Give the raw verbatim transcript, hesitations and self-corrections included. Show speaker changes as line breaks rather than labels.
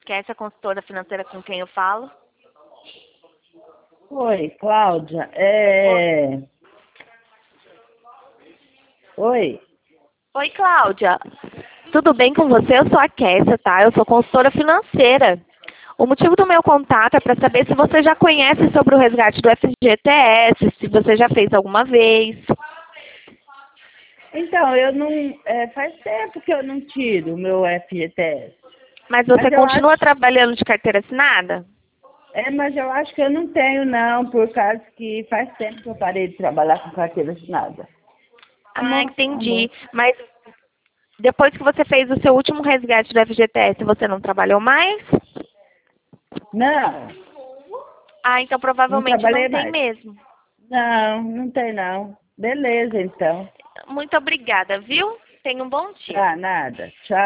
Kécia, consultora financeira com quem eu falo.
Oi, Cláudia. É... Oi.
Oi, Cláudia. Tudo bem com você? Eu sou a Kécia, tá? Eu sou consultora financeira. O motivo do meu contato é para saber se você já conhece sobre o resgate do F G T S, se você já fez alguma vez.
Então, eu não... É, faz tempo que eu não tiro o meu F G T S.
Mas você
Mas eu
continua
acho...
trabalhando de carteira assinada?
É, mas eu acho que eu não tenho, não, por causa que faz tempo que eu parei de trabalhar com carteira assinada.
Ah,
Amor,
entendi.
amor.
Mas depois que você fez o seu último resgate do F G T S, você não trabalhou mais?
Não,
Ah, então
não
provavelmente não
trabalhei
tem
mais.
mesmo.
Não, não tem, não. Beleza, então.
Muito obrigada, viu? Tenha um bom dia.
Tá, nada. Tchau.